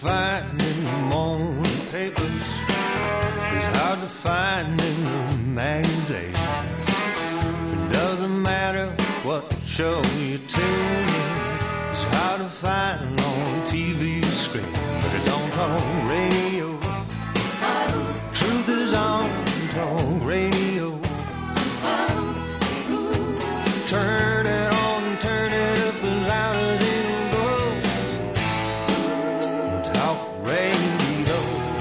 find in the morning papers is hard to find in the magazines. It doesn't matter what show you tune in, it's hard to find on TV screen, but it's on talk radio. Truth is on talk radio. Turn it on, turn it up as loud as it goes. Talk radio.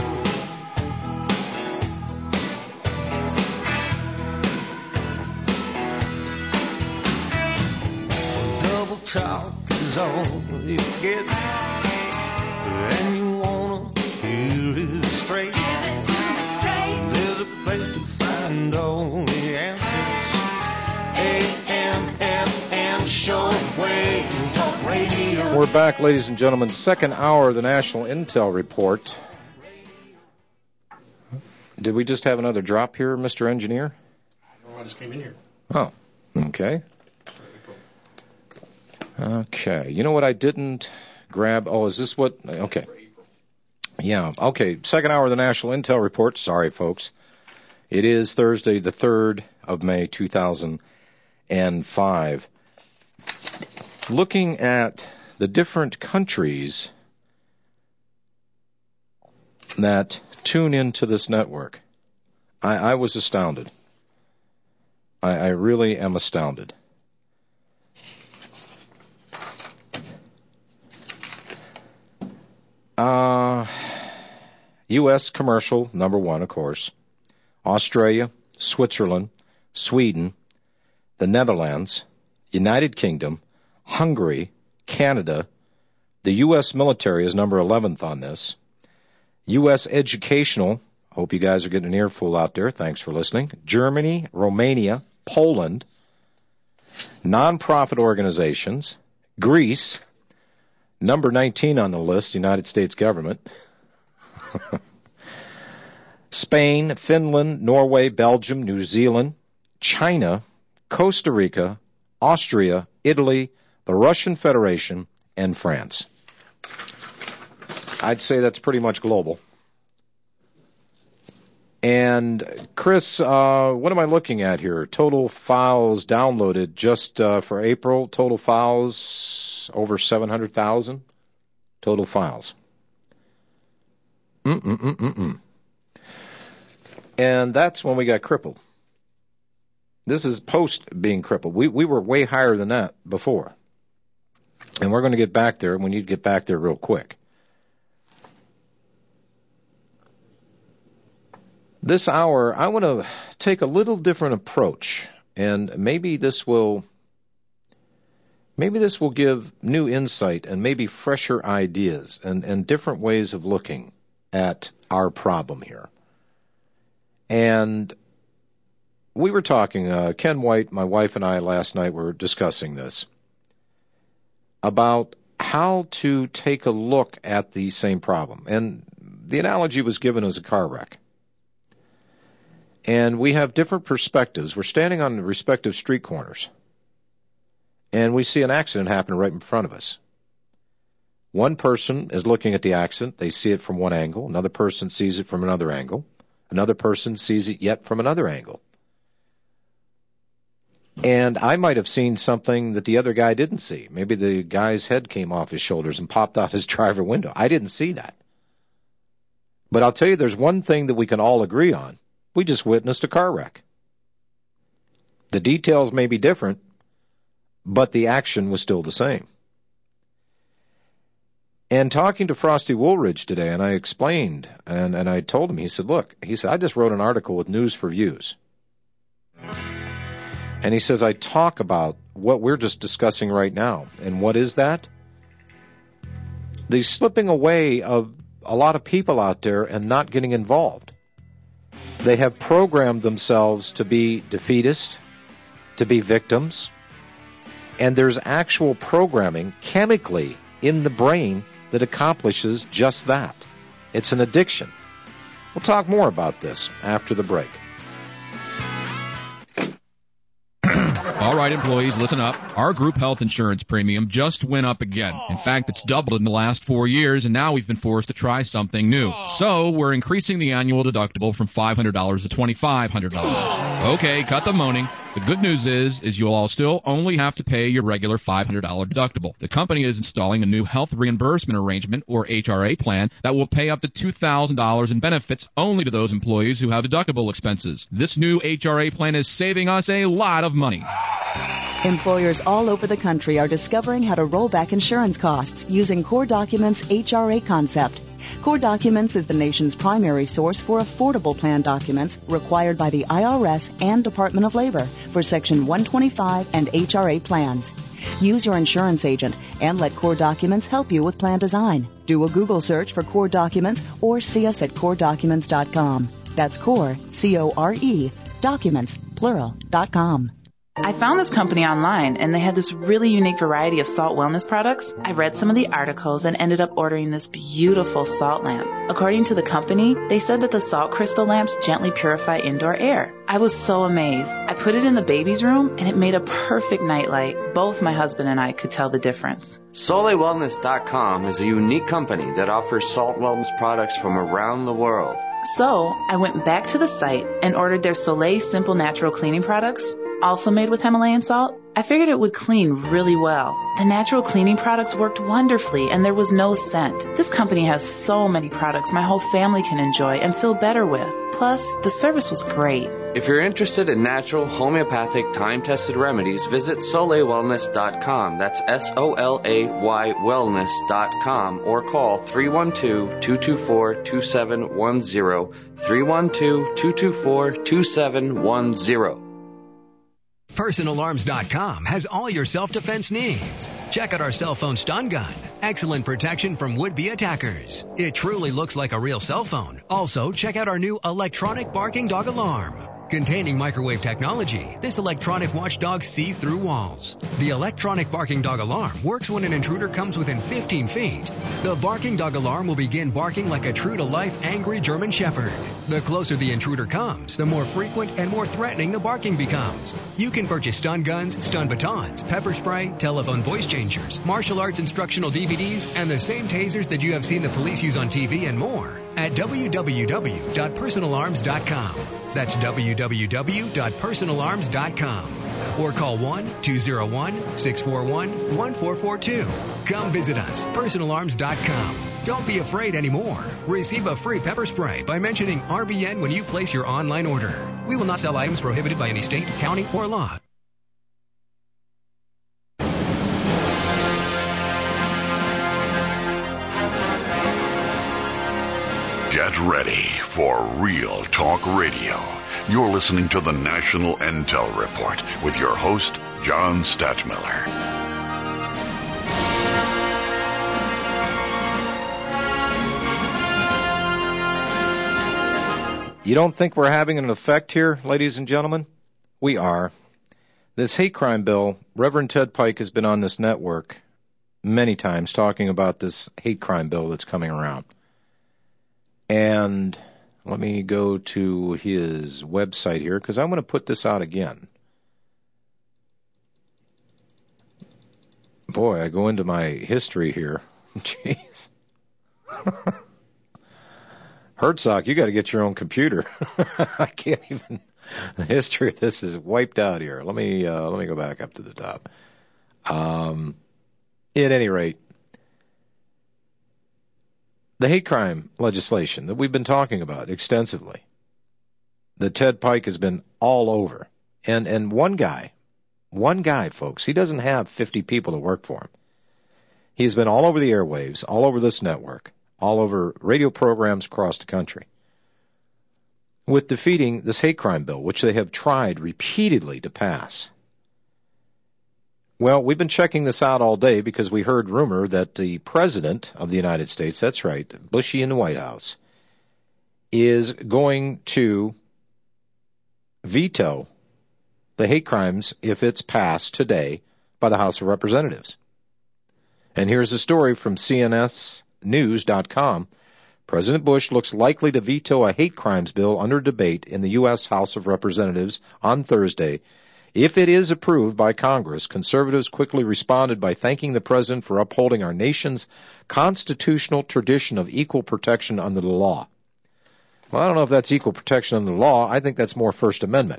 Double talk is all you get, and you wanna hear it straight. There's a place to find all the answers. AM/FM shortwave talk radio. We're back, ladies and gentlemen. Second hour of the National Intel Report. Did we just have another drop here, Mr. Engineer? No, I just came in here. Oh, okay. Okay. You know what I didn't grab? Oh, is this what? Okay. Yeah. Okay. Second hour of the National Intel Report. Sorry, folks. It is Thursday, the 3rd of May, 2005. Looking at the different countries that tune into this network, I was astounded. I really am astounded. U.S. commercial, number one, of course. Australia, Switzerland, Sweden, the Netherlands, United Kingdom, Hungary, Canada. The U.S. military is number 11th on this. U.S. educational, hope you guys are getting an earful out there. Thanks for listening. Germany, Romania, Poland, nonprofit organizations, Greece, number 19 on the list, United States government. Spain, Finland, Norway, Belgium, New Zealand, China, Costa Rica, Austria, Italy, the Russian Federation, and France. I'd say that's pretty much global. And, Chris, what am I looking at here? Total files downloaded just for April. Total files over 700,000. Total files. And that's when we got crippled. This is post being crippled. We were way higher than that before. And we're going to get back there, and we need to get back there real quick. This hour, I want to take a little different approach, and maybe this will give new insight and maybe fresher ideas and different ways of looking at our problem here. And we were talking, Ken White, my wife and I last night were discussing this, about how to take a look at the same problem. And the analogy was given as a car wreck. And we have different perspectives. We're standing on respective street corners, and we see an accident happen right in front of us. One person is looking at the accident. They see it from one angle. Another person sees it from another angle. Another person sees it yet from another angle. And I might have seen something that the other guy didn't see. Maybe the guy's head came off his shoulders and popped out his driver window. I didn't see that. But I'll tell you, there's one thing that we can all agree on. We just witnessed a car wreck. The details may be different, but the action was still the same. And talking to Frosty Woolridge today, and I explained, and I told him, he said, I just wrote an article with News for Views. And he says, I talk about what we're just discussing right now. And what is that? The slipping away of a lot of people out there and not getting involved. They have programmed themselves to be defeatist, to be victims, and there's actual programming chemically in the brain that accomplishes just that. It's an addiction. We'll talk more about this after the break. All right, employees, listen up. Our group health insurance premium just went up again. In fact, it's doubled in the last 4 years, and now we've been forced to try something new. So we're increasing the annual deductible from $500 to $2,500. Okay, cut the moaning. The good news is you'll all still only have to pay your regular $500 deductible. The company is installing a new health reimbursement arrangement, or HRA plan, that will pay up to $2,000 in benefits only to those employees who have deductible expenses. This new HRA plan is saving us a lot of money. Employers all over the country are discovering how to roll back insurance costs using Core Documents' HRA concept. Core Documents is the nation's primary source for affordable plan documents required by the IRS and Department of Labor for Section 125 and HRA plans. Use your insurance agent and let Core Documents help you with plan design. Do a Google search for Core Documents or see us at CoreDocuments.com. That's Core, C-O-R-E, Documents, plural.com. I found this company online, and they had this really unique variety of salt wellness products. I read some of the articles and ended up ordering this beautiful salt lamp. According to the company, they said that the salt crystal lamps gently purify indoor air. I was so amazed. I put it in the baby's room, and it made a perfect nightlight. Both my husband and I could tell the difference. SoleilWellness.com is a unique company that offers salt wellness products from around the world. So I went back to the site and ordered their Soleil Simple Natural Cleaning products, also made with Himalayan salt. I figured it would clean really well. The natural cleaning products worked wonderfully, and there was no scent. This company has so many products my whole family can enjoy and feel better with. Plus, the service was great. If you're interested in natural, homeopathic, time-tested remedies, visit SoleilWellness.com. That's S-O-L-A-Y wellness.com, or call 312-224-2710, 312-224-2710. PersonalArms.com has all your self-defense needs. Check out our cell phone stun gun. Excellent protection from would-be attackers. It truly looks like a real cell phone. Also, check out our new electronic barking dog alarm. Containing microwave technology, this electronic watchdog sees through walls. The electronic barking dog alarm works when an intruder comes within 15 feet. The barking dog alarm will begin barking like a true-to-life angry German shepherd. The closer the intruder comes, the more frequent and more threatening the barking becomes. You can purchase stun guns, stun batons, pepper spray, telephone voice changers, martial arts instructional DVDs, and the same tasers that you have seen the police use on TV and more at www.personalarms.com. That's www.personalarms.com. Or call 1-201-641-1442. Come visit us, personalarms.com. Don't be afraid anymore. Receive a free pepper spray by mentioning RBN when you place your online order. We will not sell items prohibited by any state, county, or law. Get ready for Real Talk Radio. You're listening to the National Intel Report with your host, John Stadtmiller. You don't think we're having an effect here, ladies and gentlemen? We are. This hate crime bill, Reverend Ted Pike has been on this network many times talking about this hate crime bill that's coming around. And let me go to his website here, because I'm going to put this out again. Boy, I go into my history here. Jeez. Herzog, you got to get your own computer. I can't even. The history of this is wiped out here. Let me go back up to the top. At any rate, the hate crime legislation that we've been talking about extensively, that Ted Pike has been all over. And one guy, folks, he doesn't have 50 people that work for him. He's been all over the airwaves, all over this network, all over radio programs across the country, with defeating this hate crime bill, which they have tried repeatedly to pass. Well, we've been checking this out all day because we heard rumor that the President of the United States, that's right, Bushy in the White House, is going to veto the hate crimes if it's passed today by the House of Representatives. And here's a story from CNSnews.com. President Bush looks likely to veto a hate crimes bill under debate in the U.S. House of Representatives on Thursday If it is approved by Congress, conservatives quickly responded by thanking the president for upholding our nation's constitutional tradition of equal protection under the law. Well, I don't know if that's equal protection under the law. I think that's more First Amendment.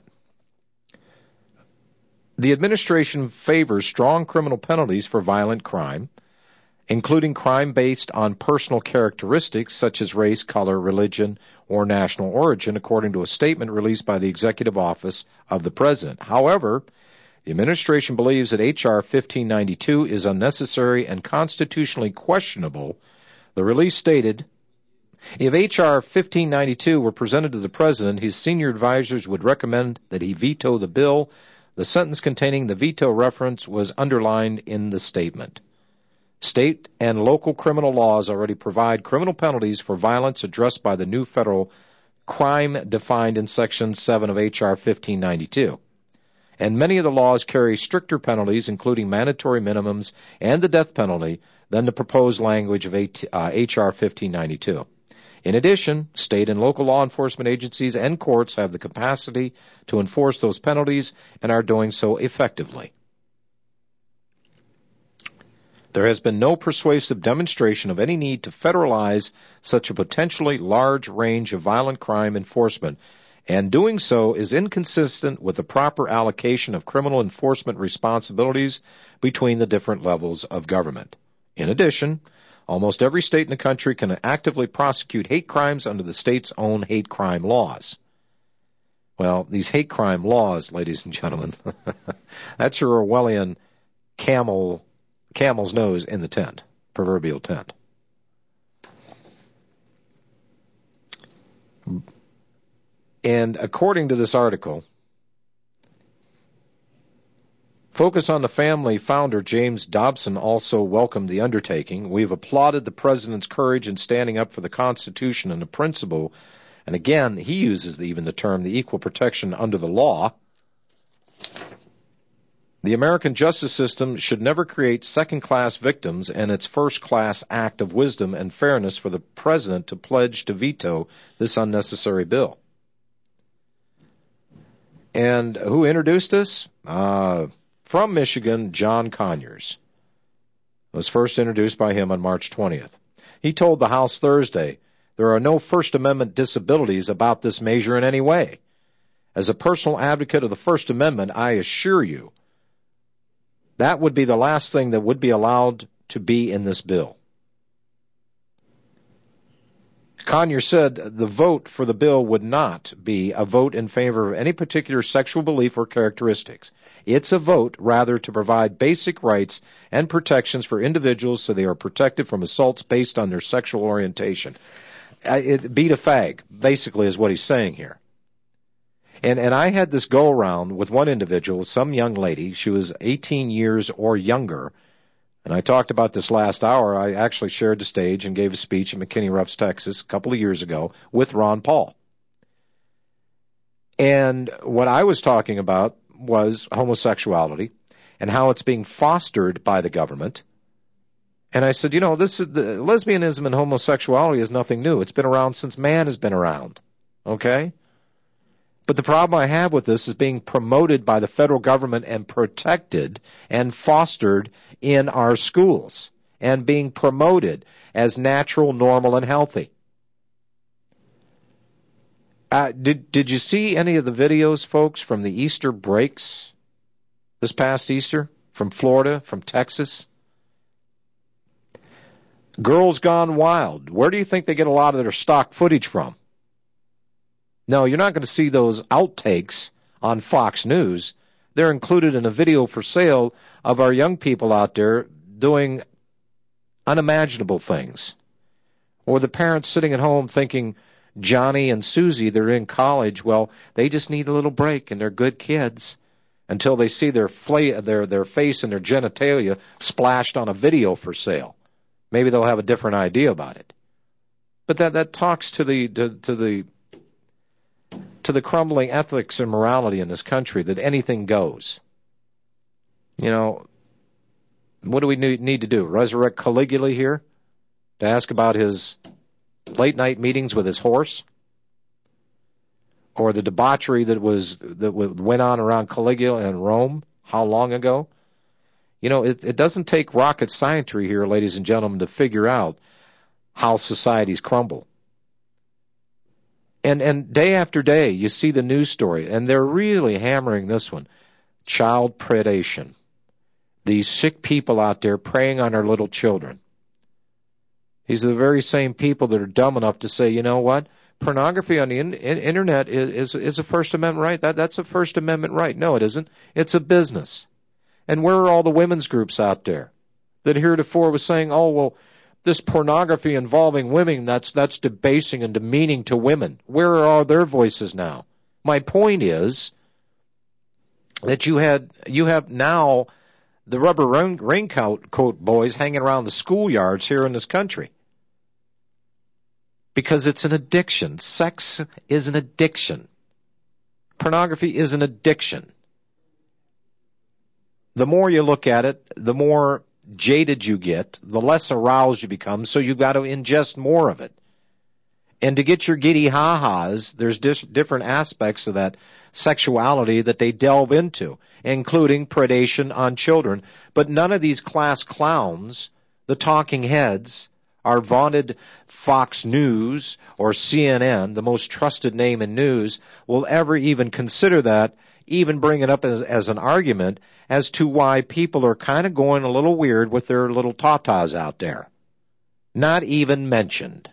The administration favors strong criminal penalties for violent crime, including crime based on personal characteristics such as race, color, religion, or national origin, according to a statement released by the Executive Office of the President. However, the administration believes that H.R. 1592 is unnecessary and constitutionally questionable. The release stated, if H.R. 1592 were presented to the President, his senior advisors would recommend that he veto the bill. The sentence containing the veto reference was underlined in the statement. State and local criminal laws already provide criminal penalties for violence addressed by the new federal crime defined in Section 7 of H.R. 1592. And many of the laws carry stricter penalties, including mandatory minimums and the death penalty, than the proposed language of H.R. 1592. In addition, state and local law enforcement agencies and courts have the capacity to enforce those penalties and are doing so effectively. There has been no persuasive demonstration of any need to federalize such a potentially large range of violent crime enforcement, and doing so is inconsistent with the proper allocation of criminal enforcement responsibilities between the different levels of government. In addition, almost every state in the country can actively prosecute hate crimes under the state's own hate crime laws. Well, these hate crime laws, ladies and gentlemen, that's your Orwellian camel's nose in the tent, proverbial tent. And according to this article, Focus on the Family founder James Dobson also welcomed the undertaking. We've applauded the president's courage in standing up for the Constitution and the principle. And again, he uses even the term the equal protection under the law. The American justice system should never create second-class victims, and it's first-class act of wisdom and fairness for the president to pledge to veto this unnecessary bill. And who introduced this? From Michigan, John Conyers. It was first introduced by him on March 20th. He told the House Thursday, there are no First Amendment disabilities about this measure in any way. As a personal advocate of the First Amendment, I assure you, that would be the last thing that would be allowed to be in this bill. Conyers said the vote for the bill would not be a vote in favor of any particular sexual belief or characteristics. It's a vote, rather, to provide basic rights and protections for individuals so they are protected from assaults based on their sexual orientation. Beat a fag, basically, is what he's saying here. And I had this go-around with one individual, some young lady. She was 18 years or younger. And I talked about this last hour. I actually shared the stage and gave a speech in McKinney Ruffs, Texas, a couple of years ago with Ron Paul. And what I was talking about was homosexuality and how it's being fostered by the government. And I said, this is the lesbianism and homosexuality is nothing new. It's been around since man has been around. Okay? But the problem I have with this is being promoted by the federal government and protected and fostered in our schools and being promoted as natural, normal, and healthy. Did you see any of the videos, folks, from the Easter breaks this past Easter? From Florida, from Texas? Girls Gone Wild. Where do you think they get a lot of their stock footage from? No, you're not going to see those outtakes on Fox News. They're included in a video for sale of our young people out there doing unimaginable things. Or the parents sitting at home thinking, Johnny and Susie, they're in college. Well, they just need a little break and they're good kids until they see their face and their genitalia splashed on a video for sale. Maybe they'll have a different idea about it. But that talks to the crumbling ethics and morality in this country, that anything goes. What do we need to do? Resurrect Caligula here? To ask about his late-night meetings with his horse? or the debauchery that went on around Caligula and Rome, how long ago? You know, it doesn't take rocket science here, ladies and gentlemen, to figure out how societies crumble. And day after day, you see the news story, and they're really hammering this one. Child predation. These sick people out there preying on our little children. These are the very same people that are dumb enough to say, you know what? Pornography on the internet is a First Amendment right. That's a First Amendment right. No, it isn't. It's a business. And where are all the women's groups out there that heretofore was saying, oh, well, this pornography involving women, that's debasing and demeaning to women. Where are their voices now? My point is that you have now the rubber raincoat boys hanging around the schoolyards here in this country. Because it's an addiction. Sex is an addiction. Pornography is an addiction. The more you look at it, the more jaded you get, the less aroused you become, so you've got to ingest more of it. And to get your giddy ha-has, there's different aspects of that sexuality that they delve into, including predation on children. But none of these class clowns, the talking heads, our vaunted Fox News or CNN, the most trusted name in news, will ever even consider that, even bring it up as an argument as to why people are kind of going a little weird with their little tatas out there. Not even mentioned.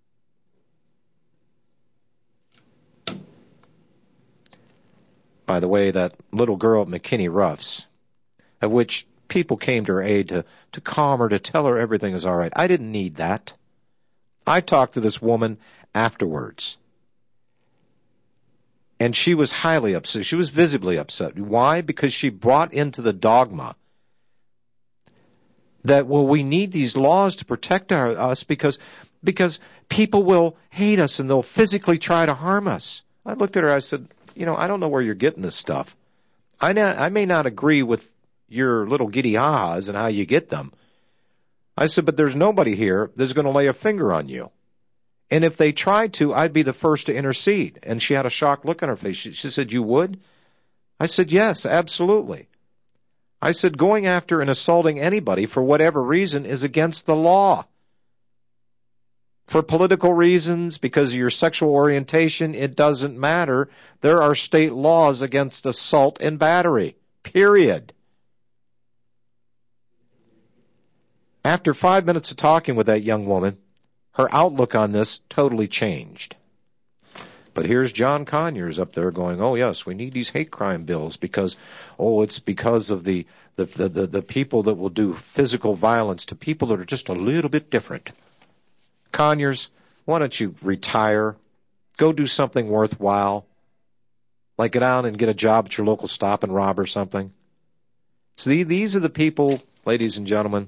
By the way, that little girl at McKinney Ruffs, of which people came to her aid to calm her, to tell her everything is all right. I didn't need that. I talked to this woman afterwards. And she was highly upset. She was visibly upset. Why? Because she brought into the dogma that, well, we need these laws to protect us because people will hate us and they'll physically try to harm us. I looked at her, I said, you know, I don't know where you're getting this stuff. I may not agree with your little giddy ha-has and how you get them. I said, but there's nobody here that's going to lay a finger on you. And if they tried to, I'd be the first to intercede. And she had a shocked look on her face. She said, you would? I said, yes, absolutely. I said, going after and assaulting anybody for whatever reason is against the law. For political reasons, because of your sexual orientation, it doesn't matter. There are state laws against assault and battery. Period. After 5 minutes of talking with that young woman, her outlook on this totally changed. But here's John Conyers up there going, oh, yes, we need these hate crime bills because, it's because of the people that will do physical violence to people that are just a little bit different. Conyers, why don't you retire? Go do something worthwhile. Like get out and get a job at your local Stop and Rob or something. So these are the people, ladies and gentlemen,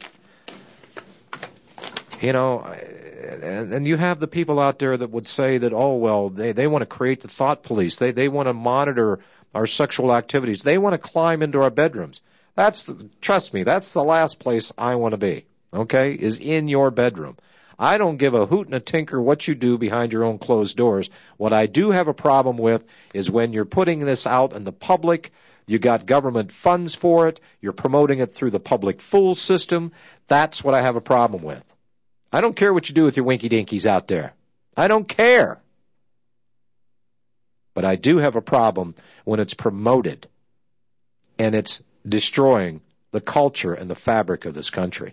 you know, and you have the people out there that would say that, they want to create the thought police. They want to monitor our sexual activities. They want to climb into our bedrooms. Trust me, that's the last place I want to be, okay, is in your bedroom. I don't give a hoot and a tinker what you do behind your own closed doors. What I do have a problem with is when you're putting this out in the public, you got government funds for it, you're promoting it through the public fool system. That's what I have a problem with. I don't care what you do with your winky-dinkies out there. I don't care. But I do have a problem when it's promoted and it's destroying the culture and the fabric of this country.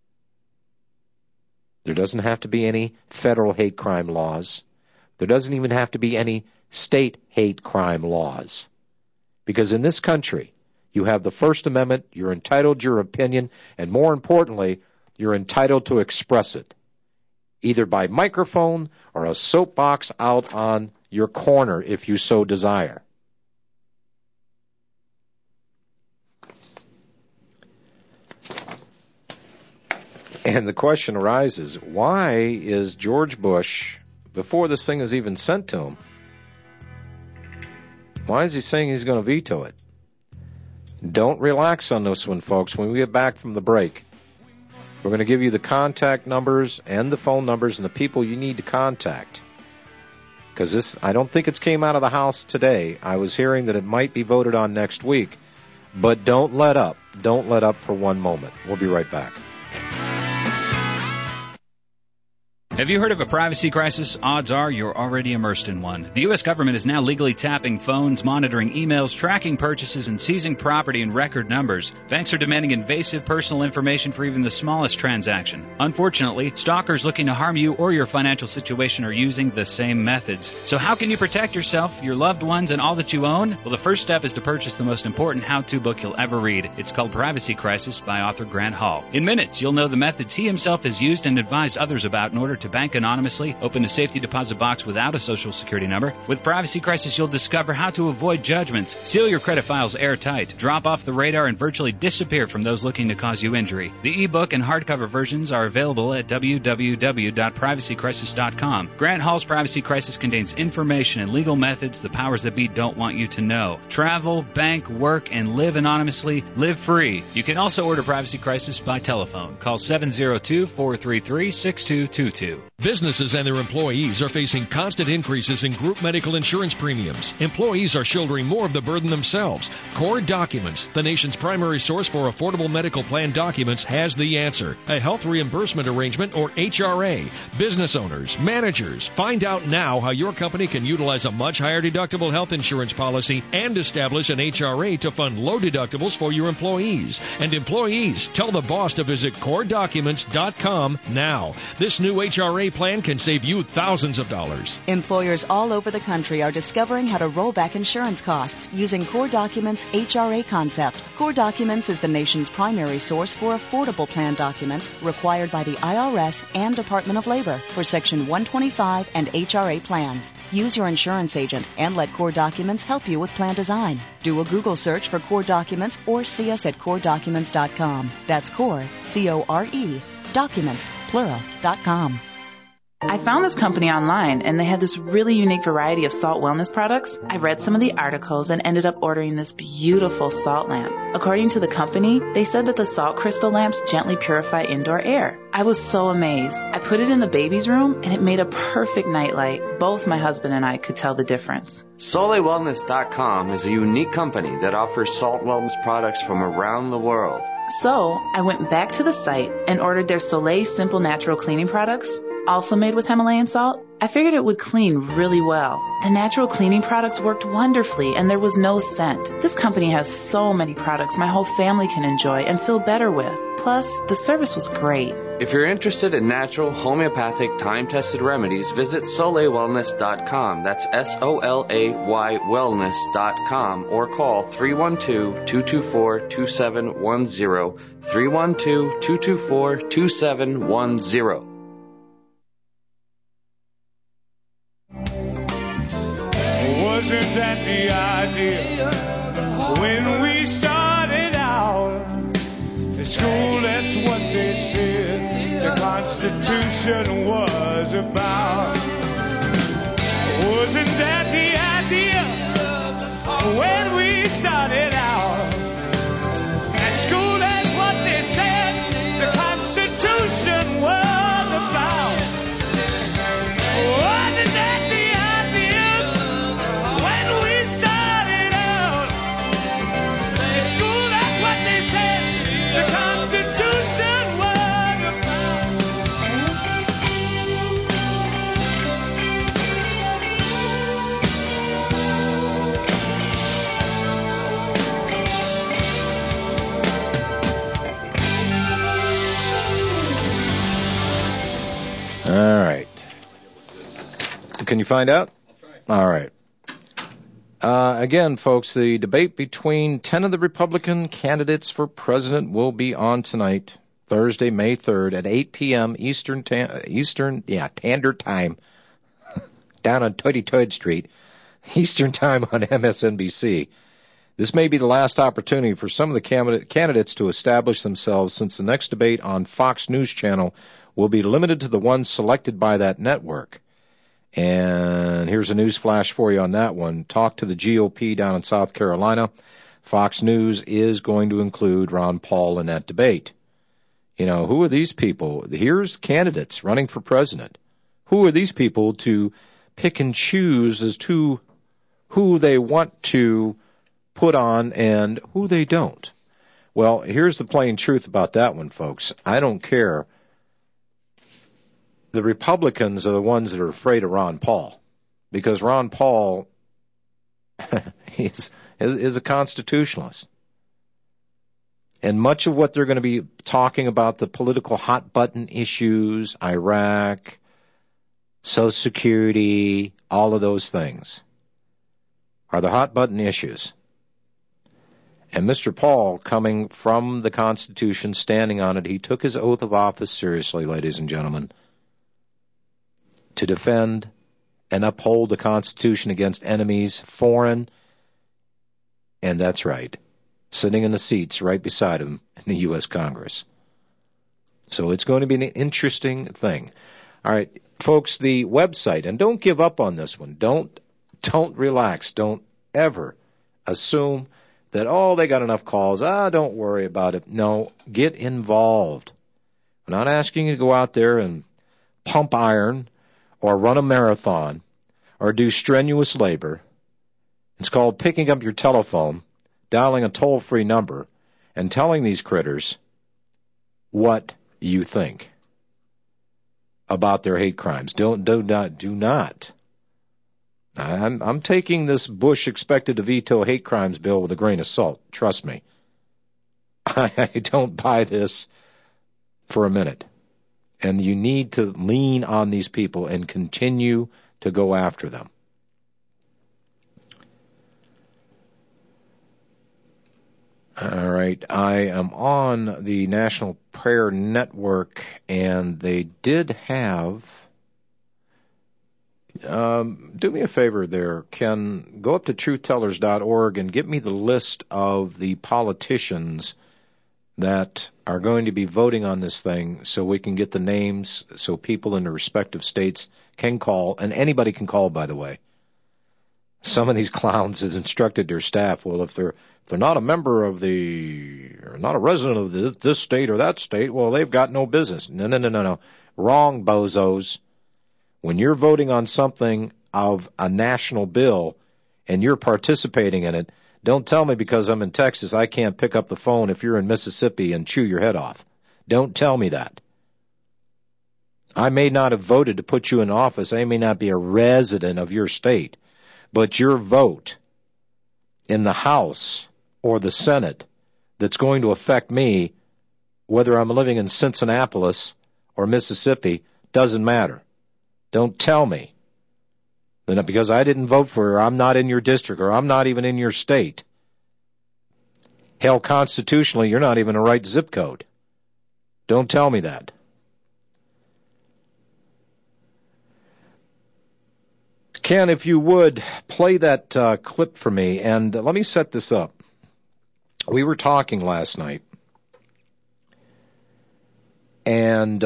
There doesn't have to be any federal hate crime laws. There doesn't even have to be any state hate crime laws. Because in this country, you have the First Amendment, you're entitled to your opinion, and more importantly, you're entitled to express it, either by microphone or a soapbox out on your corner if you so desire. And the question arises, why is George Bush, before this thing is even sent to him, why is he saying he's going to veto it? Don't relax on this one, folks. When we get back from the break, we're going to give you the contact numbers and the phone numbers and the people you need to contact. because I don't think it's came out of the House today. I was hearing that it might be voted on next week, but don't let up. Don't let up for one moment. We'll be right back. Have you heard of a privacy crisis? Odds are you're already immersed in one. The U.S. government is now legally tapping phones, monitoring emails, tracking purchases, and seizing property in record numbers. Banks are demanding invasive personal information for even the smallest transaction. Unfortunately, stalkers looking to harm you or your financial situation are using the same methods. So how can you protect yourself, your loved ones, and all that you own? Well, the first step is to purchase the most important how-to book you'll ever read. It's called Privacy Crisis by author Grant Hall. In minutes, you'll know the methods he himself has used and advised others about in order to bank anonymously, open a safety deposit box without a social security number. With Privacy Crisis, you'll discover how to avoid judgments, seal your credit files airtight, drop off the radar, and virtually disappear from those looking to cause you injury. The ebook and hardcover versions are available at www.privacycrisis.com. Grant Hall's Privacy Crisis contains information and legal methods the powers that be don't want you to know. Travel, bank, work, and live anonymously. Live free. You can also order Privacy Crisis by telephone. Call 702-433-6222. Businesses and their employees are facing constant increases in group medical insurance premiums. Employees are shouldering more of the burden themselves. Core Documents, the nation's primary source for affordable medical plan documents, has the answer. A health reimbursement arrangement, or HRA. Business owners, managers, find out now how your company can utilize a much higher deductible health insurance policy and establish an HRA to fund low deductibles for your employees. And employees, tell the boss to visit CoreDocuments.com now. This new HRA plan can save you thousands of dollars. Employers all over the country are discovering how to roll back insurance costs using Core Documents' HRA concept. Core Documents is the nation's primary source for affordable plan documents required by the IRS and Department of Labor for Section 125 and HRA plans. Use your insurance agent and let Core Documents help you with plan design. Do a Google search for Core Documents or see us at CoreDocuments.com. That's Core, C-O-R-E, Documents, plural.com. I found this company online, and they had this really unique variety of salt wellness products. I read some of the articles and ended up ordering this beautiful salt lamp. According to the company, they said that the salt crystal lamps gently purify indoor air. I was so amazed. I put it in the baby's room, and it made a perfect nightlight. Both my husband and I could tell the difference. SoleilWellness.com is a unique company that offers salt wellness products from around the world. So I went back to the site and ordered their Soleil Simple Natural Cleaning products, also made with Himalayan salt. I figured it would clean really well. The natural cleaning products worked wonderfully, and there was no scent. This company has so many products my whole family can enjoy and feel better with. Plus, the service was great. If you're interested in natural, homeopathic, time-tested remedies, visit SoleilWellness.com. That's SOLAY wellness.com, or call 312-224-2710, 312-224-2710. Wasn't that the idea when we started out? At school, that's what they said the Constitution was about. Wasn't that the idea when we started out? At school, that's what they said the Constitution was about. Wasn't that the idea when we started out? At school, that's what they said the Constitution was about. All right. Can you find out? All right. Again, folks, the debate between 10 of the Republican candidates for president will be on tonight, Thursday, May 3rd at 8 p.m. Eastern Standard Time, down on 33rd Street, Eastern Time on MSNBC. This may be the last opportunity for some of the candidates to establish themselves, since the next debate on Fox News Channel will be limited to the ones selected by that network. And here's a news flash for you on that one. Talk to the GOP down in South Carolina. Fox News is going to include Ron Paul in that debate. You know, who are these people? Here's candidates running for president. Who are these people to pick and choose as to who they want to put on and who they don't. Well, here's the plain truth about that one, folks. I don't care. The Republicans are the ones that are afraid of Ron Paul, because Ron Paul is a constitutionalist. And much of what they're going to be talking about, the political hot-button issues, Iraq, Social Security, all of those things, are the hot-button issues. And Mr. Paul, coming from the Constitution, standing on it, he took his oath of office seriously, ladies and gentlemen, to defend and uphold the Constitution against enemies, foreign, and that's right, sitting in the seats right beside him in the U.S. Congress. So it's going to be an interesting thing. All right, folks, the website, and don't give up on this one. Don't relax. Don't ever assume that, oh, they got enough calls. Don't worry about it. No, get involved. I'm not asking you to go out there and pump iron or run a marathon or do strenuous labor. It's called picking up your telephone, dialing a toll-free number, and telling these critters what you think about their hate crimes. Do not. I'm taking this Bush expected to veto hate crimes bill with a grain of salt. Trust me. I don't buy this for a minute. And you need to lean on these people and continue to go after them. All right, I am on the National Prayer Network, and they did have... do me a favor there, Ken. Go up to truthtellers.org and get me the list of the politicians that are going to be voting on this thing so we can get the names so people in the respective states can call, and anybody can call, by the way. Some of these clowns have instructed their staff, well, if they're not a member of or not a resident of this state or that state, well, they've got no business. No. Wrong, bozos. When you're voting on something of a national bill and you're participating in it, don't tell me because I'm in Texas I can't pick up the phone if you're in Mississippi and chew your head off. Don't tell me that. I may not have voted to put you in office. I may not be a resident of your state. But your vote in the House or the Senate that's going to affect me, whether I'm living in Cincinnati or Mississippi, doesn't matter. Don't tell me that because I didn't vote for her, I'm not in your district, or I'm not even in your state. Hell, constitutionally, you're not even the right zip code. Don't tell me that. Ken, if you would, play that clip for me, and let me set this up. We were talking last night, and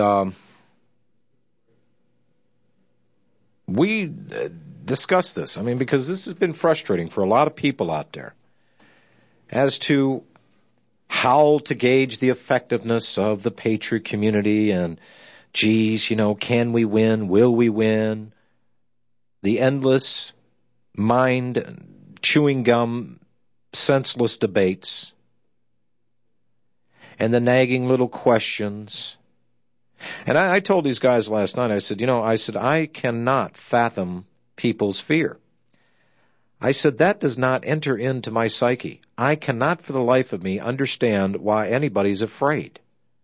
we discussed this. I mean, because this has been frustrating for a lot of people out there as to how to gauge the effectiveness of the patriot community and, geez, can we win? Will we win? The endless, mind-chewing gum, senseless debates and the nagging little questions. And I told these guys last night, I said, I cannot fathom people's fear. I said, that does not enter into my psyche. I cannot for the life of me understand why anybody's afraid.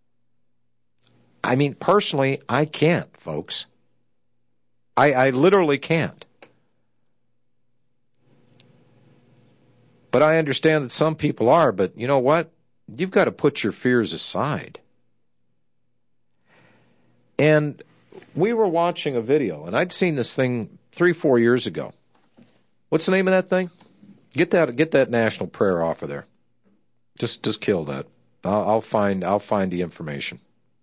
I mean, personally, I can't, folks. I literally can't. But I understand that some people are, but you know what? You've got to put your fears aside. And we were watching a video, and I'd seen this thing 3-4 years ago. What's the name of that thing? Get that national prayer off of there. Just kill that. I'll find the information.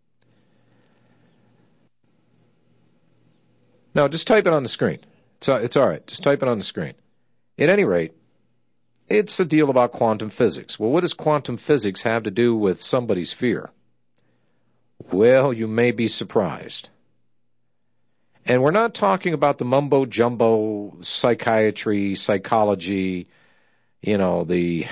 No, just type it on the screen. It's all right. Just type it on the screen. At any rate, it's a deal about quantum physics. Well, what does quantum physics have to do with somebody's fear? Well, you may be surprised. And we're not talking about the mumbo-jumbo psychiatry, psychology, there's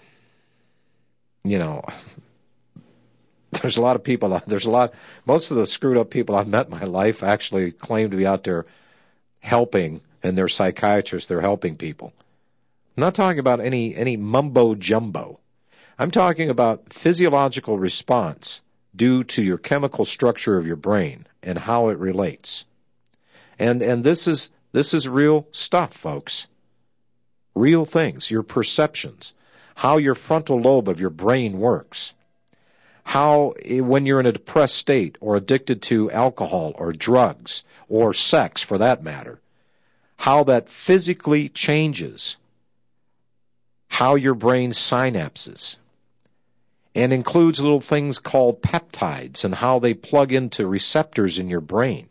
a lot of people, most of the screwed up people I've met in my life actually claim to be out there helping, and they're psychiatrists, they're helping people. I'm not talking about any mumbo-jumbo. I'm talking about physiological response due to your chemical structure of your brain and how it relates. And this is real stuff, folks. Real things, your perceptions, how your frontal lobe of your brain works, how when you're in a depressed state or addicted to alcohol or drugs or sex for that matter, how that physically changes how your brain synapses, and includes little things called peptides and how they plug into receptors in your brain.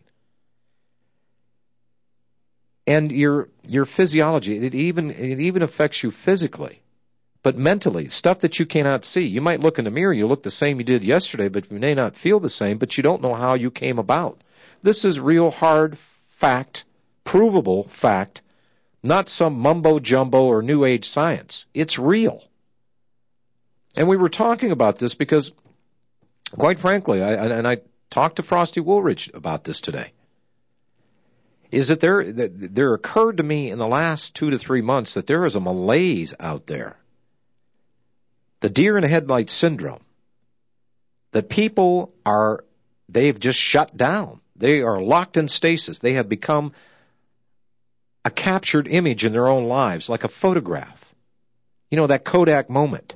And your physiology, it even affects you physically, but mentally, stuff that you cannot see. You might look in the mirror, you look the same you did yesterday, but you may not feel the same, but you don't know how you came about. This is real hard fact, provable fact, not some mumbo-jumbo or New Age science. It's real. And we were talking about this because, quite frankly, I talked to Frosty Woolridge about this today, is that there occurred to me in the last 2 to 3 months that there is a malaise out there, the deer in the headlights syndrome, that people they've just shut down. They are locked in stasis. They have become a captured image in their own lives, like a photograph. That Kodak moment.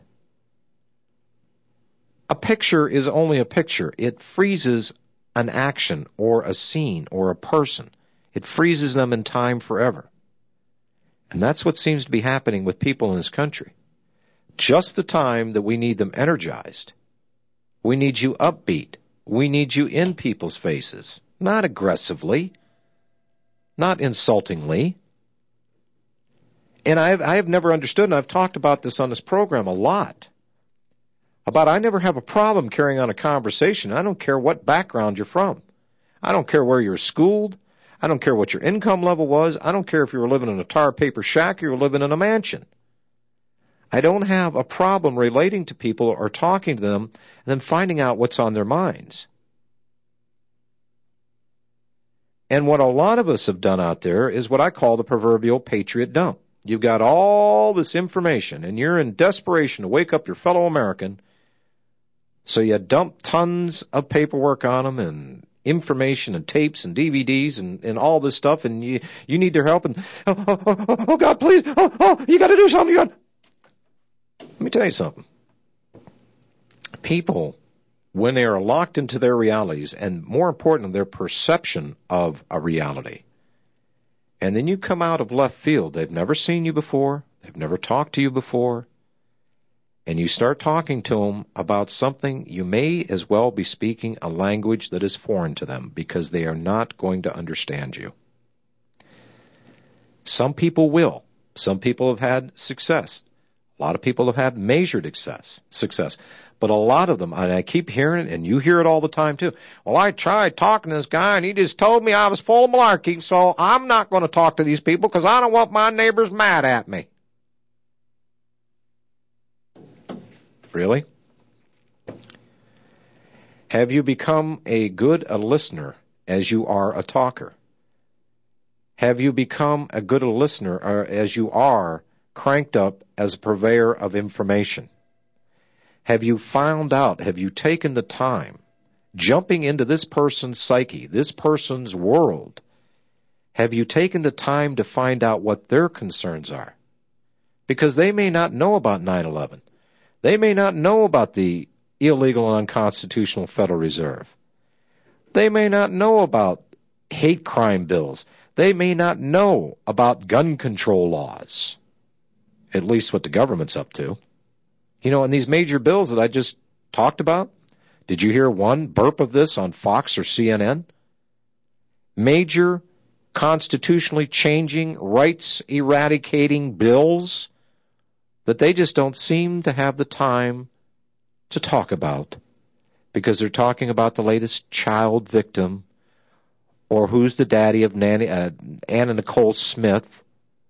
A picture is only a picture. It freezes an action or a scene or a person. It freezes them in time forever. And that's what seems to be happening with people in this country. Just the time that we need them energized. We need you upbeat. We need you in people's faces. Not aggressively. Not insultingly. And I have never understood, and I've talked about this on this program a lot, about I never have a problem carrying on a conversation. I don't care what background you're from. I don't care where you're schooled. I don't care what your income level was. I don't care if you were living in a tar paper shack or you were living in a mansion. I don't have a problem relating to people or talking to them and then finding out what's on their minds. And what a lot of us have done out there is what I call the proverbial patriot dump. You've got all this information, and you're in desperation to wake up your fellow American, so you dump tons of paperwork on them and information and tapes and DVDs and all this stuff, and you need their help. And oh God, please! Oh, you got to do something. Let me tell you something. People, when they are locked into their realities, and more importantly, their perception of a reality, and then you come out of left field, they've never seen you before, they've never talked to you before, and you start talking to them about something, you may as well be speaking a language that is foreign to them because they are not going to understand you. Some people will. Some people have had success. A lot of people have had measured success. But a lot of them, and I keep hearing it, and you hear it all the time too. Well, I tried talking to this guy, and he just told me I was full of malarkey, so I'm not going to talk to these people because I don't want my neighbors mad at me. Really? Have you become as good a listener as you are a talker? Have you become as good a listener as you are cranked up as a purveyor of information? Have you found out, have you taken the time, jumping into this person's psyche, this person's world, have you taken the time to find out what their concerns are? Because they may not know about 9/11. They may not know about the illegal and unconstitutional Federal Reserve. They may not know about hate crime bills. They may not know about gun control laws, at least what the government's up to. And these major bills that I just talked about, did you hear one burp of this on Fox or CNN? Major constitutionally changing, rights eradicating bills that they just don't seem to have the time to talk about because they're talking about the latest child victim or who's the daddy of Anna Nicole Smith,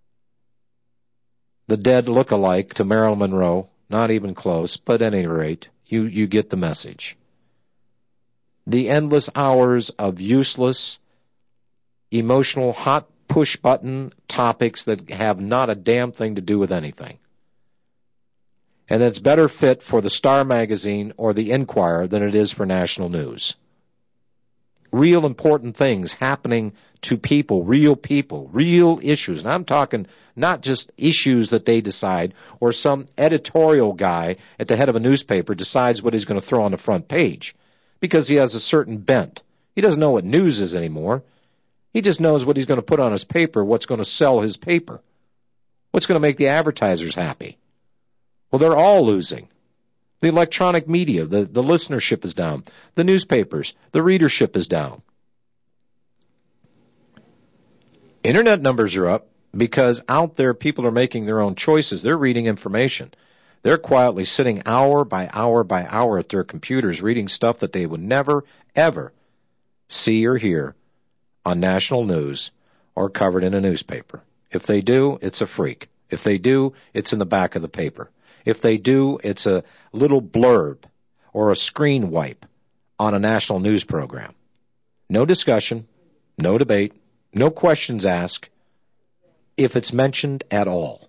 the dead look-alike to Marilyn Monroe. Not even close, but at any rate, you get the message. The endless hours of useless, emotional, hot push-button topics that have not a damn thing to do with anything. And it's better fit for the Star Magazine or the Enquirer than it is for national news. Real important things happening to people, real issues. And I'm talking not just issues that they decide or some editorial guy at the head of a newspaper decides what he's going to throw on the front page because he has a certain bent. He doesn't know what news is anymore. He just knows what he's going to put on his paper, what's going to sell his paper, what's going to make the advertisers happy. Well, they're all losing. The electronic media, the listenership is down. The newspapers, the readership is down. Internet numbers are up because out there people are making their own choices. They're reading information. They're quietly sitting hour by hour by hour at their computers reading stuff that they would never, ever see or hear on national news or covered in a newspaper. If they do, it's a freak. If they do, it's in the back of the paper. If they do, it's a little blurb or a screen wipe on a national news program. No discussion, no debate, no questions asked, if it's mentioned at all.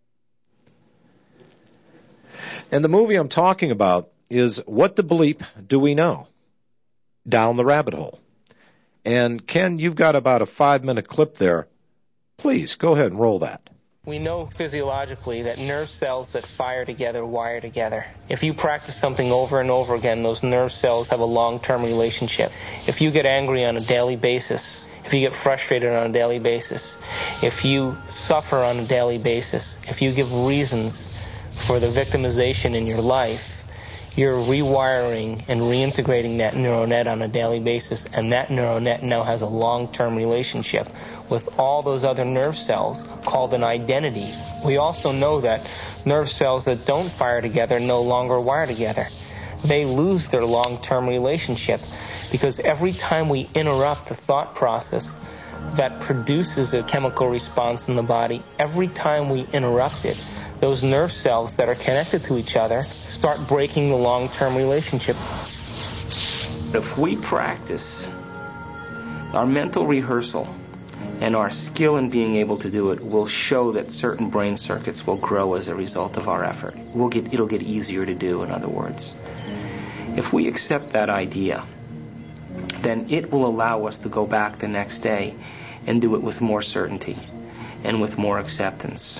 And the movie I'm talking about is What the Bleep Do We Know? Down the Rabbit Hole. And Ken, you've got about a 5-minute clip there. Please, go ahead and roll that. We know physiologically that nerve cells that fire together wire together. If you practice something over and over again, those nerve cells have a long-term relationship. If you get angry on a daily basis, if you get frustrated on a daily basis, if you suffer on a daily basis, if you give reasons for the victimization in your life, you're rewiring and reintegrating that neural net on a daily basis, and that neural net now has a long-term relationship with all those other nerve cells called an identity. We also know that nerve cells that don't fire together no longer wire together. They lose their long-term relationship because every time we interrupt the thought process that produces a chemical response in the body, every time we interrupt it, those nerve cells that are connected to each other start breaking the long-term relationship. If we practice our mental rehearsal and our skill in being able to do it will show that certain brain circuits will grow as a result of our effort. It'll get easier to do, in other words. If we accept that idea, then it will allow us to go back the next day and do it with more certainty and with more acceptance.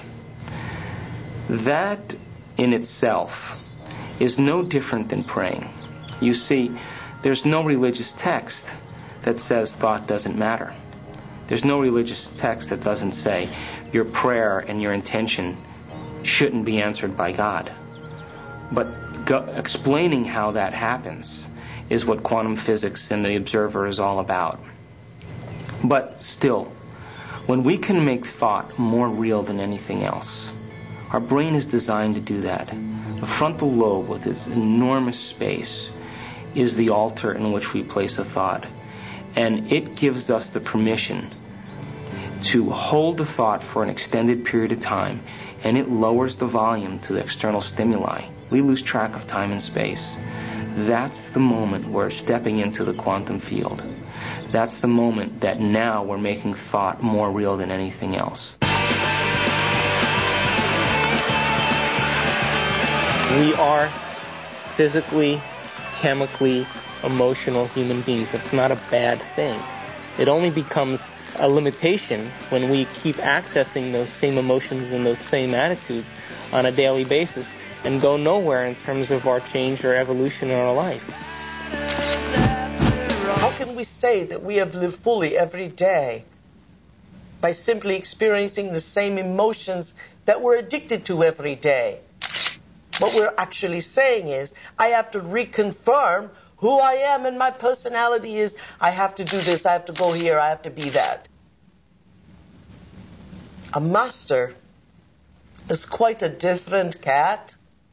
That in itself is no different than praying. You see, there's no religious text that says thought doesn't matter. There's no religious text that doesn't say your prayer and your intention shouldn't be answered by God. But explaining how that happens is what quantum physics and the observer is all about. But still, when we can make thought more real than anything else, our brain is designed to do that. The frontal lobe, with its enormous space, is the altar in which we place a thought. And it gives us the permission to hold the thought for an extended period of time, and it lowers the volume to the external stimuli. We lose track of time and space. That's the moment we're stepping into the quantum field. That's the moment that now we're making thought more real than anything else. We are physically, chemically, emotional human beings. That's not a bad thing. It only becomes a limitation when we keep accessing those same emotions and those same attitudes on a daily basis and go nowhere in terms of our change or evolution in our life. How can we say that we have lived fully every day? By simply experiencing the same emotions that we're addicted to every day. What we're actually saying is, I have to reconfirm who I am, and my personality is, I have to do this, I have to go here, I have to be that. A master is quite a different cat.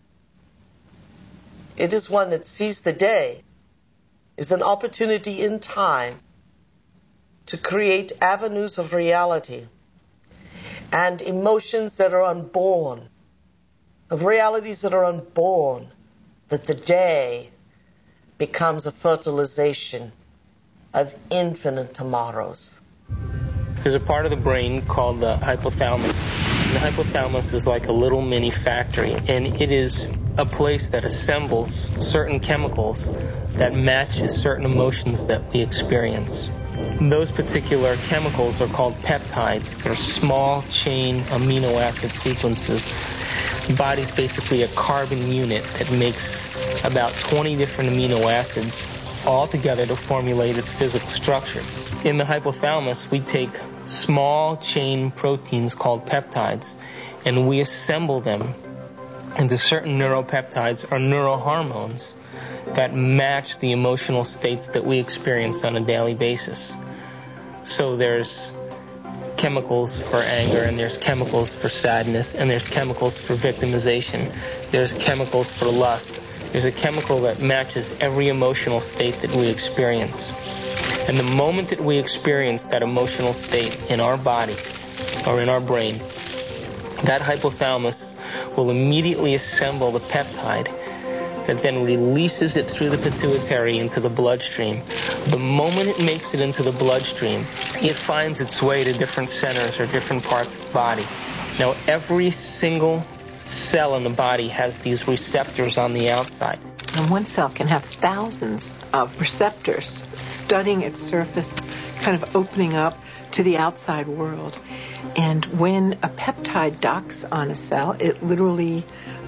It is one that sees the day, is an opportunity in time to create avenues of reality and emotions that are unborn, of realities that are unborn, that the day becomes a fertilization of infinite tomorrows. There's a part of the brain called the hypothalamus. And the hypothalamus is like a little mini factory, and it is a place that assembles certain chemicals that matches certain emotions that we experience. Those particular chemicals are called peptides. They're small chain amino acid sequences. The body's basically a carbon unit that makes about 20 different amino acids all together to formulate its physical structure. In the hypothalamus, we take small chain proteins called peptides, and we assemble them into certain neuropeptides or neurohormones that match the emotional states that we experience on a daily basis. So there's chemicals for anger, and there's chemicals for sadness, and there's chemicals for victimization. There's chemicals for lust. There's a chemical that matches every emotional state that we experience. And the moment that we experience that emotional state in our body or in our brain, that hypothalamus will immediately assemble the peptide that then releases it through the pituitary into the bloodstream. The moment it makes it into the bloodstream, it finds its way to different centers or different parts of the body. Now, every single cell in the body has these receptors on the outside. And one cell can have thousands of receptors studding its surface, kind of opening up to the outside world. And when a peptide docks on a cell, it literally,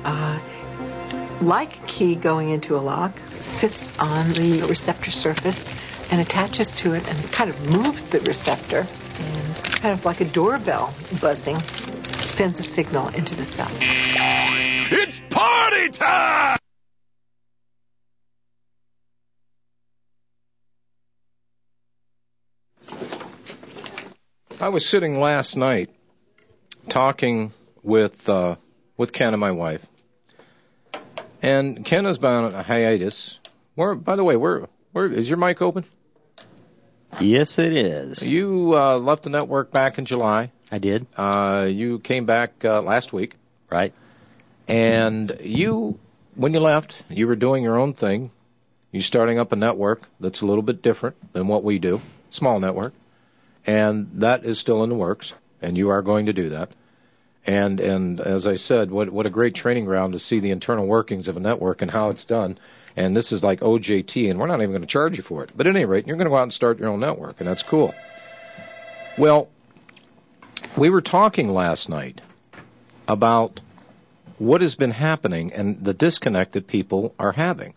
like a key going into a lock, sits on the receptor surface and attaches to it and kind of moves the receptor, and kind of like a doorbell buzzing, sends a signal into the cell. It's party time! I was sitting last night talking with Ken and my wife, and Ken has been on a hiatus. By the way, where is your mic open? Yes, it is. You left the network back in July. I did. You came back last week. Right. And when you left, you were doing your own thing. You're starting up a network that's a little bit different than what we do, small network. And that is still in the works, and you are going to do that. And as I said, what a great training ground to see the internal workings of a network and how it's done. And this is like OJT, and we're not even going to charge you for it. But at any rate, you're going to go out and start your own network, and that's cool. Well, we were talking last night about what has been happening and the disconnect that people are having.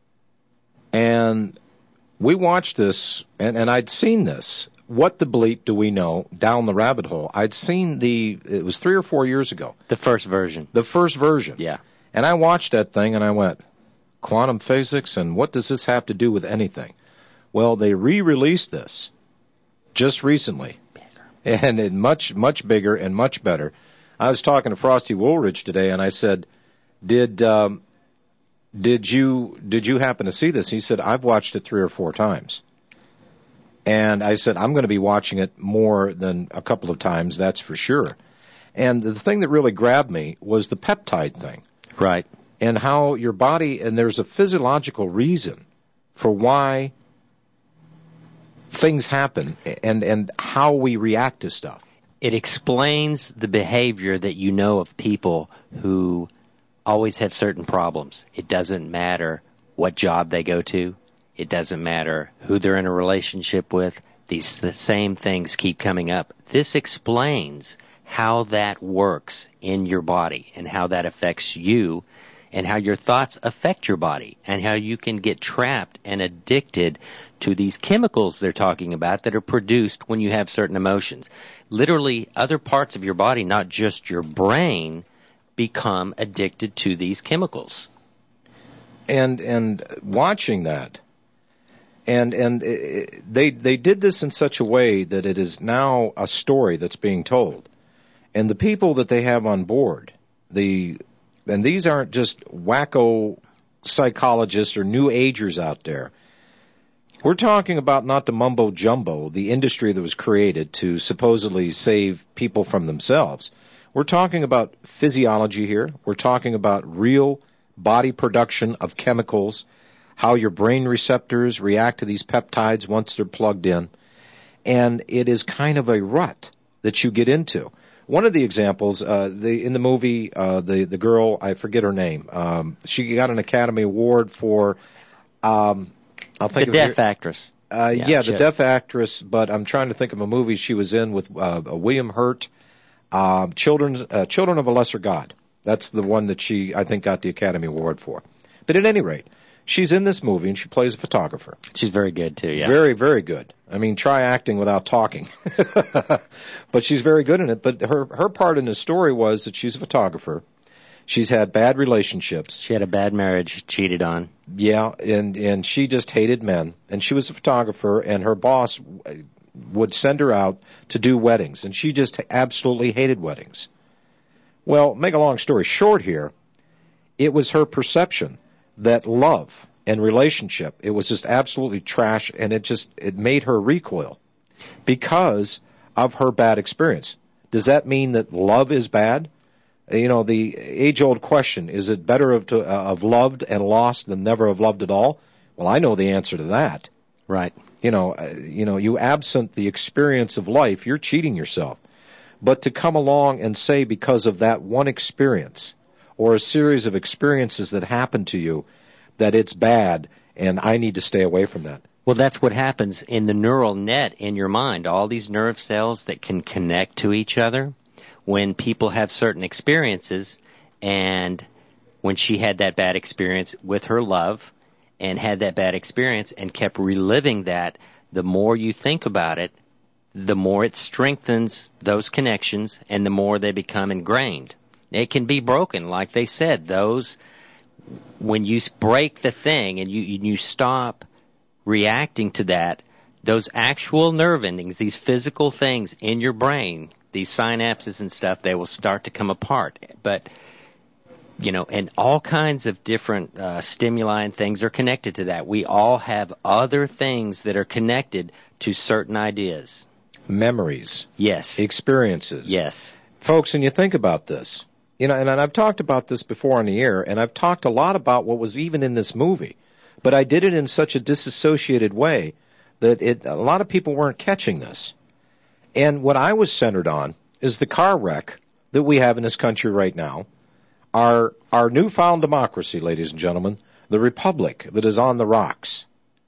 And we watched this, and I'd seen this. What the bleep do we know? Down the rabbit hole. I'd seen it was 3 or 4 years ago. The first version. Yeah. And I watched that thing and I went, quantum physics, and what does this have to do with anything? Well, they re-released this just recently. And it much, much bigger and much better. I was talking to Frosty Woolridge today and I said, Did you happen to see this? He said, I've watched it 3 or 4 times. And I said, I'm going to be watching it more than a couple of times, that's for sure. And the thing that really grabbed me was the peptide thing. Right. And how your body, and there's a physiological reason for why things happen and how we react to stuff. It explains the behavior that you know of people who always have certain problems. It doesn't matter what job they go to. It doesn't matter who they're in a relationship with. The same things keep coming up. This explains how that works in your body and how that affects you and how your thoughts affect your body and how you can get trapped and addicted to these chemicals they're talking about that are produced when you have certain emotions. Literally, other parts of your body, not just your brain, become addicted to these chemicals. And watching that, and they did this in such a way that it is now a story that's being told. And the people that they have on board, and these aren't just wacko psychologists or new agers out there. We're talking about not the mumbo-jumbo, the industry that was created to supposedly save people from themselves. We're talking about physiology here. We're talking about real body production of chemicals, how your brain receptors react to these peptides once they're plugged in. And it is kind of a rut that you get into. One of the examples, in the movie, the girl, I forget her name, she got an Academy Award for... I'll think the deaf actress. The deaf actress, but I'm trying to think of a movie she was in with William Hurt, Children of a Lesser God. That's the one that she, I think, got the Academy Award for. But at any rate, she's in this movie and she plays a photographer. She's very good too, yeah. Very, very good. I mean, try acting without talking. But she's very good in it. But her part in the story was that she's a photographer. She's had bad relationships. She had a bad marriage, cheated on. Yeah, and she just hated men. And she was a photographer, and her boss would send her out to do weddings, and she just absolutely hated weddings. Well, make a long story short here, it was her perception that love and relationship, it was just absolutely trash, and it made her recoil because of her bad experience. Does that mean that love is bad? You know, the age-old question, is it better to have loved and lost than never have loved at all? Well, I know the answer to that. Right. You absent the experience of life, you're cheating yourself. But to come along and say because of that one experience or a series of experiences that happened to you that it's bad and I need to stay away from that. Well, that's what happens in the neural net in your mind, all these nerve cells that can connect to each other. When people have certain experiences, and when she had that bad experience with her love and had that bad experience and kept reliving that, the more you think about it, the more it strengthens those connections and the more they become ingrained. It can be broken, like they said. When you break the thing and you stop reacting to that, those actual nerve endings, these physical things in your brain, these synapses and stuff, they will start to come apart. But, and all kinds of different stimuli and things are connected to that. We all have other things that are connected to certain ideas. Memories. Yes. Experiences. Yes. Folks, and you think about this, and I've talked about this before on the air, and I've talked a lot about what was even in this movie, but I did it in such a disassociated way that a lot of people weren't catching this. And what I was centered on is the car wreck that we have in this country right now, our newfound democracy, ladies and gentlemen, the republic that is on the rocks.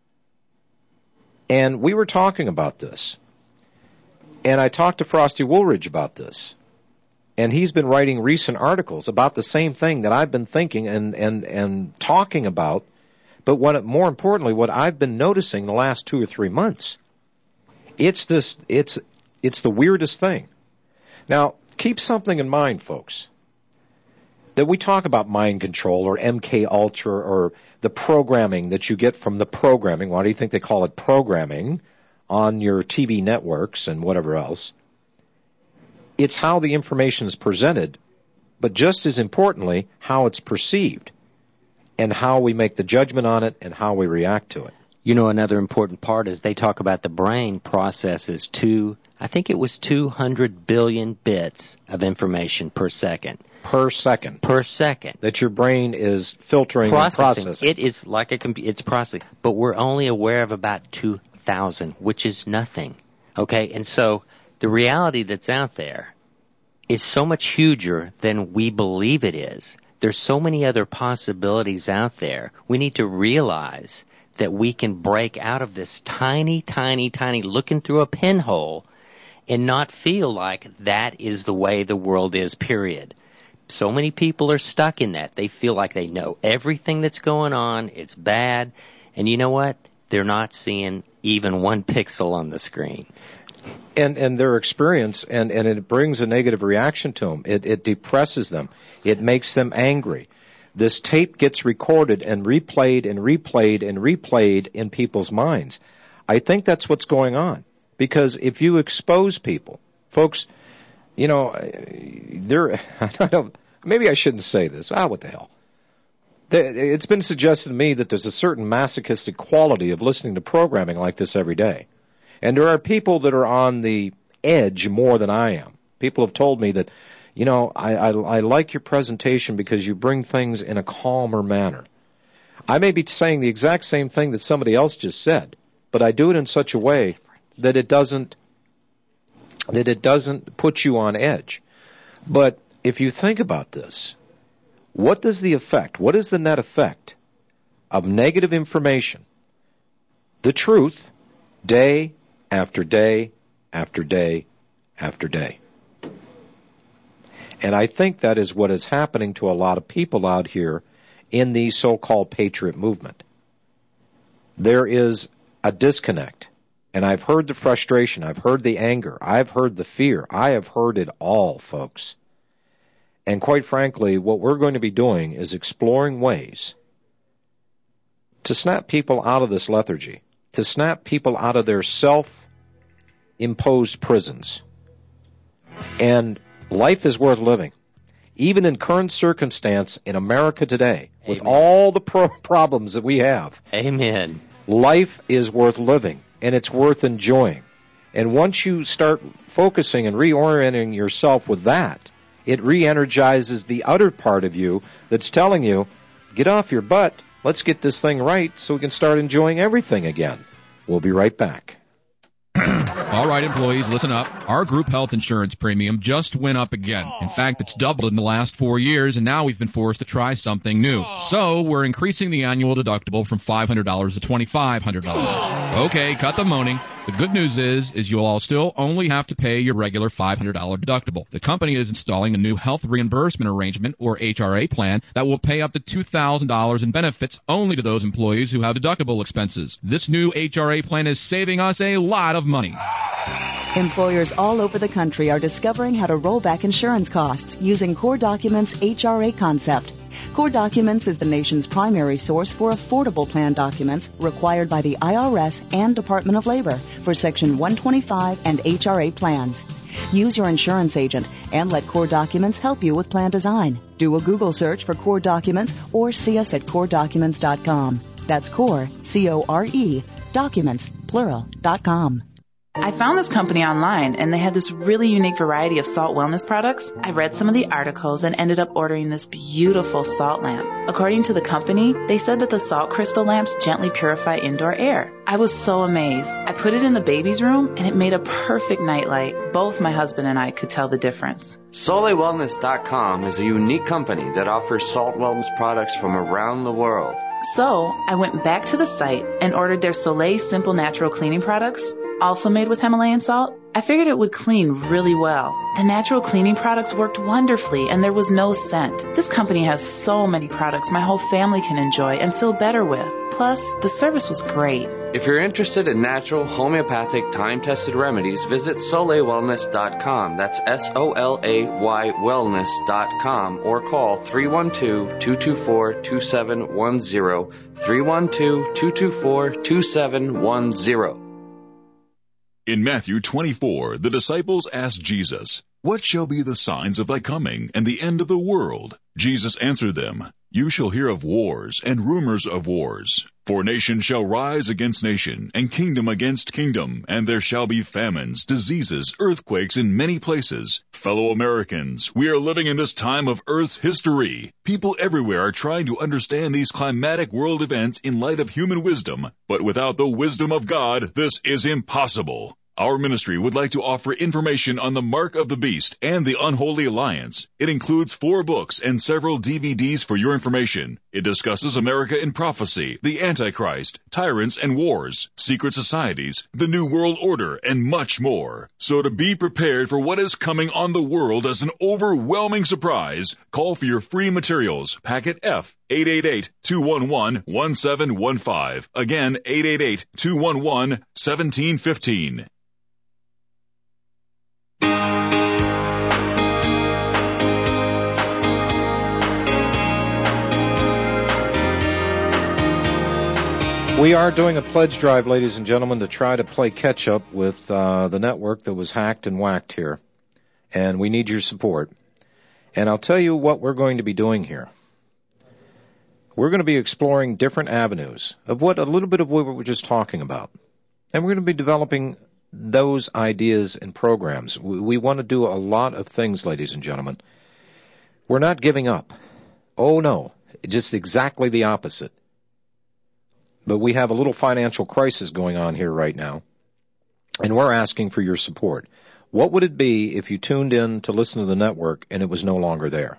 And we were talking about this. And I talked to Frosty Woolridge about this. And he's been writing recent articles about the same thing that I've been thinking and talking about, but more importantly, what I've been noticing the last 2 or 3 months. It's the weirdest thing. Now, keep something in mind, folks, that we talk about mind control or MK Ultra or the programming that you get from the programming. Why do you think they call it programming on your TV networks and whatever else? It's how the information is presented, but just as importantly, how it's perceived and how we make the judgment on it and how we react to it. Another important part is they talk about the brain processes I think it was 200 billion bits of information per second. Per second. That your brain is filtering and processing. It is like a computer. It's processing. But we're only aware of about 2,000, which is nothing. Okay? And so the reality that's out there is so much huger than we believe it is. There's so many other possibilities out there. We need to realize that we can break out of this tiny, tiny, tiny looking through a pinhole and not feel like that is the way the world is, period. So many people are stuck in that. They feel like they know everything that's going on. It's bad. And you know what? They're not seeing even one pixel on the screen. And their experience, and it brings a negative reaction to them. It depresses them. It makes them angry. This tape gets recorded and replayed and replayed and replayed in people's minds. I think that's what's going on. Because if you expose people, folks, maybe I shouldn't say this. What the hell? It's been suggested to me that there's a certain masochistic quality of listening to programming like this every day. And there are people that are on the edge more than I am. People have told me that, you know, I like your presentation because you bring things in a calmer manner. I may be saying the exact same thing that somebody else just said, but I do it in such a way that it doesn't put you on edge. But if you think about this, what is the net effect of negative information, the truth, day after day after day after day? And I think that is what is happening to a lot of people out here in the so-called patriot movement. There is a disconnect. And I've heard the frustration. I've heard the anger. I've heard the fear. I have heard it all, folks. And quite frankly, what we're going to be doing is exploring ways to snap people out of this lethargy, to snap people out of their self-imposed prisons. And life is worth living. Even in current circumstance in America today, with all the problems that we have. Amen. Life is worth living, and it's worth enjoying. And once you start focusing and reorienting yourself with that, it re-energizes the other part of you that's telling you, get off your butt, let's get this thing right so we can start enjoying everything again. We'll be right back. All right, employees, listen up. Our group health insurance premium just went up again. In fact, it's doubled in the last 4 years, and now we've been forced to try something new. So we're increasing the annual deductible from $500 to $2,500. Okay, cut the moaning. The good news is you'll all still only have to pay your regular $500 deductible. The company is installing a new health reimbursement arrangement, or HRA plan, that will pay up to $2,000 in benefits only to those employees who have deductible expenses. This new HRA plan is saving us a lot of money. Employers all over the country are discovering how to roll back insurance costs using Core Documents' HRA concept. Core Documents is the nation's primary source for affordable plan documents required by the IRS and Department of Labor for Section 125 and HRA plans. Use your insurance agent and let Core Documents help you with plan design. Do a Google search for Core Documents or see us at CoreDocuments.com. That's Core, C-O-R-E, Documents, plural.com. I found this company online, and they had this really unique variety of salt wellness products. I read some of the articles and ended up ordering this beautiful salt lamp. According to the company, they said that the salt crystal lamps gently purify indoor air. I was so amazed. I put it in the baby's room, and it made a perfect nightlight. Both my husband and I could tell the difference. SoleilWellness.com is a unique company that offers salt wellness products from around the world. So I went back to the site and ordered their Soleil Simple Natural Cleaning products, also made with Himalayan salt. I figured it would clean really well. The natural cleaning products worked wonderfully, and there was no scent. This company has so many products my whole family can enjoy and feel better with. Plus, the service was great. If you're interested in natural, homeopathic, time-tested remedies, visit SoleilWellness.com. That's SOLAY wellness.com, or call 312-224-2710, 312-224-2710. In Matthew 24, the disciples asked Jesus, "What shall be the signs of thy coming and the end of the world?" Jesus answered them, "You shall hear of wars and rumors of wars. For nation shall rise against nation, and kingdom against kingdom, and there shall be famines, diseases, earthquakes in many places. Fellow Americans, we are living in this time of Earth's history. People everywhere are trying to understand these climatic world events in light of human wisdom, but without the wisdom of God, this is impossible. Our ministry would like to offer information on the Mark of the Beast and the Unholy Alliance. It includes 4 books and several DVDs for your information. It discusses America in prophecy, the Antichrist, tyrants and wars, secret societies, the New World Order, and much more. So to be prepared for what is coming on the world as an overwhelming surprise, call for your free materials, packet F, 888-211-1715. Again, 888-211-1715. We are doing a pledge drive, ladies and gentlemen, to try to play catch-up with the network that was hacked and whacked here. And we need your support. And I'll tell you what we're going to be doing here. we're going to be exploring different avenues of a little bit of what we were just talking about. And we're going to be developing those ideas and programs. We want to do a lot of things, ladies and gentlemen. We're not giving up. Oh, no. Just exactly the opposite. But we have a little financial crisis going on here right now, and we're asking for your support. What would it be if you tuned in to listen to the network and it was no longer there?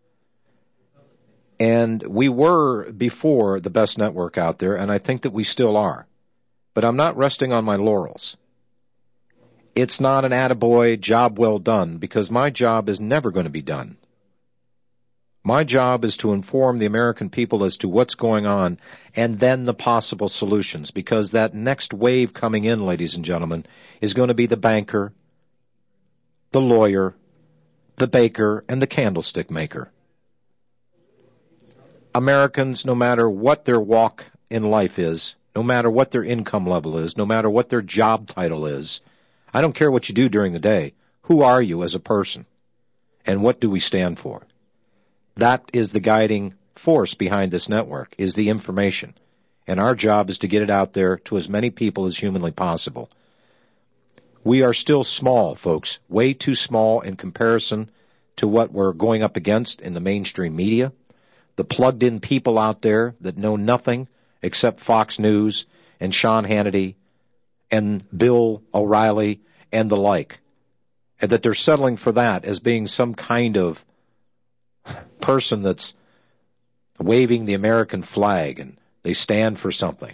And we were before the best network out there, and I think that we still are. But I'm not resting on my laurels. It's not an attaboy, job well done, because my job is never going to be done. My job is to inform the American people as to what's going on and then the possible solutions, because that next wave coming in, ladies and gentlemen, is going to be the banker, the lawyer, the baker, and the candlestick maker. Americans, no matter what their walk in life is, no matter what their income level is, no matter what their job title is, I don't care what you do during the day, who are you as a person? And what do we stand for? That is the guiding force behind this network, is the information. And our job is to get it out there to as many people as humanly possible. We are still small, folks, way too small in comparison to what we're going up against in the mainstream media. The plugged-in people out there that know nothing except Fox News and Sean Hannity and Bill O'Reilly and the like, and that they're settling for that as being some kind of person that's waving the American flag and they stand for something.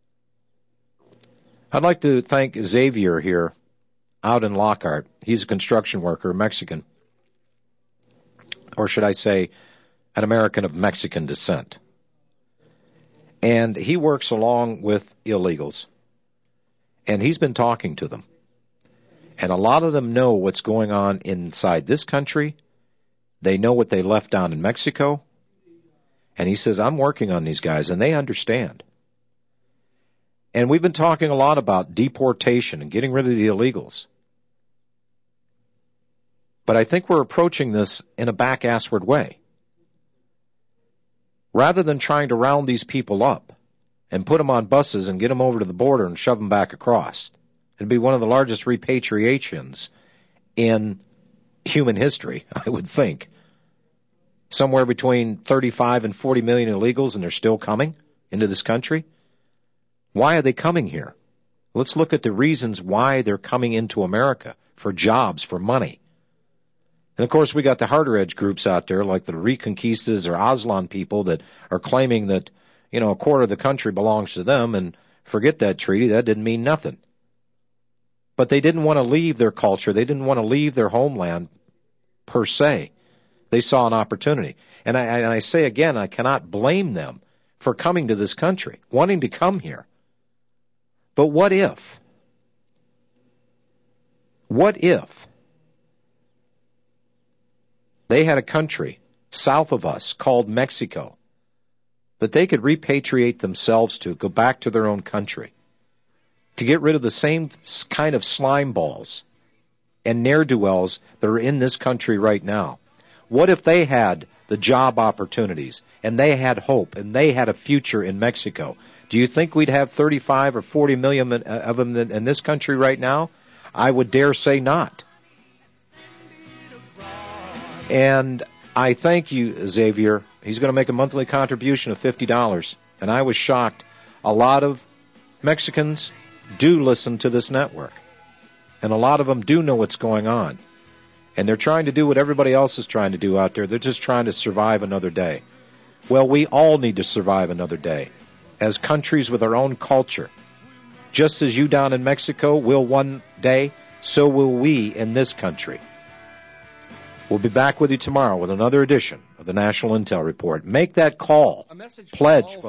I'd like to thank Xavier here out in Lockhart. He's a construction worker, Mexican, or should I say an American of Mexican descent. And he works along with illegals. And he's been talking to them. And a lot of them know what's going on inside this country. They know what they left down in Mexico. And he says, I'm working on these guys, and they understand. And we've been talking a lot about deportation and getting rid of the illegals. But I think we're approaching this in a back-assward way. Rather than trying to round these people up and put them on buses and get them over to the border and shove them back across, it'd be one of the largest repatriations in human history, I would think. Somewhere between 35 and 40 million illegals, and they're still coming into this country. Why are they coming here? Let's look at the reasons why they're coming into America: for jobs, for money. And, of course, we got the harder edge groups out there like the Reconquistas or Aslan people that are claiming that, a quarter of the country belongs to them, and forget that treaty. That didn't mean nothing. But they didn't want to leave their culture. They didn't want to leave their homeland per se. They saw an opportunity. And I say again, I cannot blame them for coming to this country, wanting to come here. But what if? What if they had a country south of us called Mexico that they could repatriate themselves to, go back to their own country, to get rid of the same kind of slime balls and ne'er-do-wells that are in this country right now? What if they had the job opportunities and they had hope and they had a future in Mexico? Do you think we'd have 35 or 40 million of them in this country right now? I would dare say not. And I thank you, Xavier. He's going to make a monthly contribution of $50. And I was shocked. A lot of Mexicans do listen to this network. And a lot of them do know what's going on. And they're trying to do what everybody else is trying to do out there. They're just trying to survive another day. Well, we all need to survive another day as countries with our own culture. Just as you down in Mexico will one day, so will we in this country. We'll be back with you tomorrow with another edition of the National Intel Report. Make that call. Pledge.